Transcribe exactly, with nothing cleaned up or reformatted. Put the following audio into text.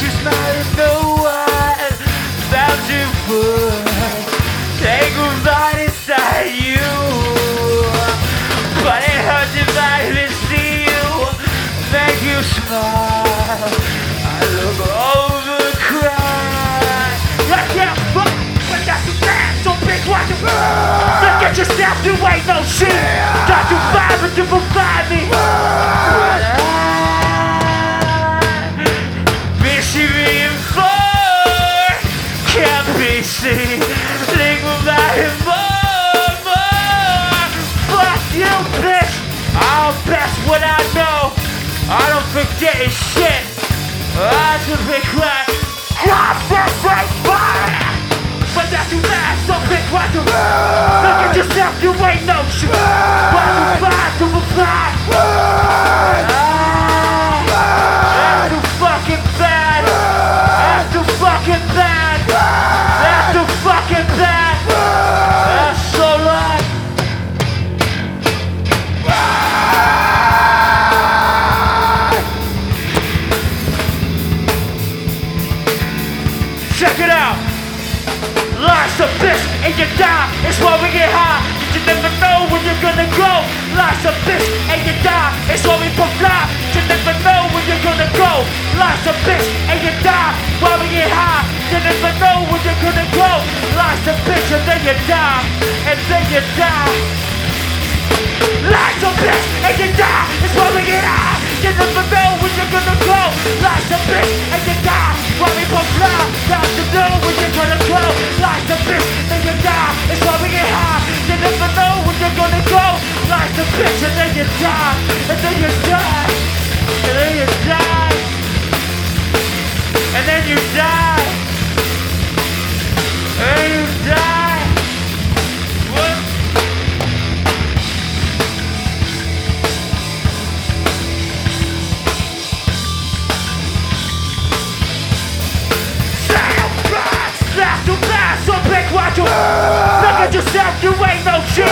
she's not no one found you first. Take a ride inside you, but it hurts if I even see you, make you smile. I look over, cry. I can't fuck, but that's the man, so big, watch it. Look at yourself, you ain't no shit. Got you five, but you provide me. But I miss you being for, can't be seen. Think about it more, more. Fuck you, bitch. I'll best what I know. I don't forget his shit. I just regret. God, that's right, fire. But that's too bad, so big, why you look at yourself, you ain't no shit. Why you try to reply? That's too fucking bad. That's too fucking bad. That's too fucking bad. That's so loud. Check it out. Life's a bitch and you die, it's why we get high. You never know when you're gonna go. Life's a bitch and you die, it's why we both fly. You never know when you're gonna go. Life's a bitch and you die, why we get high. You never know when you're gonna go. Life's a bitch and then you die, and then you die. Life's a bitch and you die, it's why we get high. You never know when you're gonna go. Life's a bitch and you die, why we both fly. Got to know when you're gonna go. Life's a bitch and you die, it's why we get high. You never know when you're gonna go. Life's a bitch and then you die, and then you die, and then you die, and then you die, and then you die. What? That's too bad, so big, watch you. Look at yourself, you ain't no shit.